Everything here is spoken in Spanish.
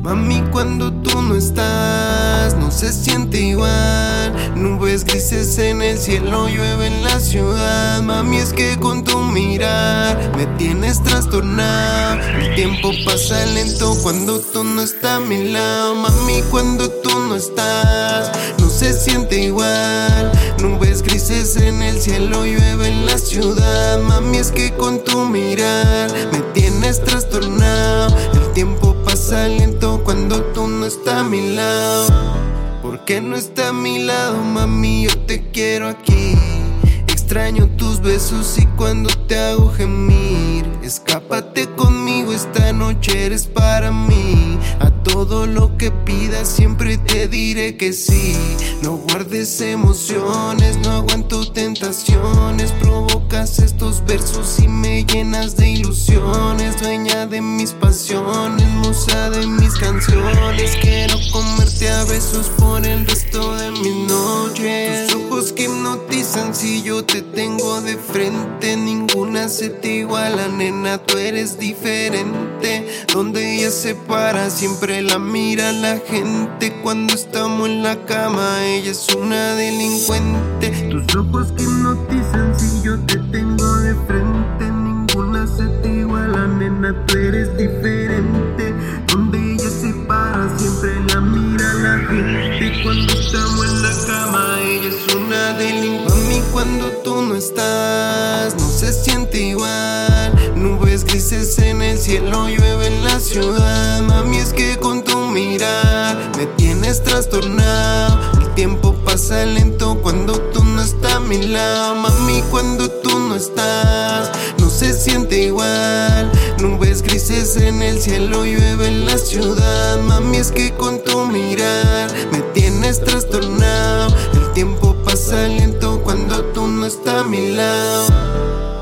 Mami, cuando tú no estás, no se siente igual. Nubes grises en el cielo, llueve en la ciudad. Mami, es que con tu mirar me tienes trastornado. El tiempo pasa lento cuando tú no estás a mi lado. Mami, cuando tú no estás, no se siente igual. Nubes grises en el cielo, llueve en la ciudad. Mami, es que con tu mirar me tienes trastornado. El tiempo pasa lento cuando tú no estás a mi lado. ¿Por qué no estás a mi lado, mami? Yo te quiero aquí. Extraño tus besos y cuando te hago gemir. Escápate conmigo, esta noche eres para mí. A todo lo que pidas siempre te diré que sí. No guardes emociones, no aguanto tentaciones. Provocas estos versos y me llenas de ilusiones. Dueña de mis pasiones, musa de mis canciones. Quiero comerte a besos por el resto de mis noches. Tus ojos que hipnotizan si yo te tengo de frente. Ninguna se te iguala, nena, tú eres diferente. Donde ella se para siempre la mira la gente. Cuando estamos en la cama ella es una delincuente. Tus ojos que hipnotizan si yo te tengo de frente. Ninguna se te iguala, nena, tú eres diferente. Donde ella se para siempre la mira la gente. Cuando estamos en la cama ella es una delincuente. Mami, cuando tú no estás, no se siente igual. Nubes grises en el cielo, llueve en la ciudad. Mami, es que con tu mirar me tienes trastornado. El tiempo pasa lento cuando tú no estás a mi lado. Mami, cuando tú no estás, no se siente igual. Nubes grises en el cielo, llueve en la ciudad. Mami, es que con tu mirar me tienes trastornado. El tiempo pasa lento cuando tú no estás a mi lado.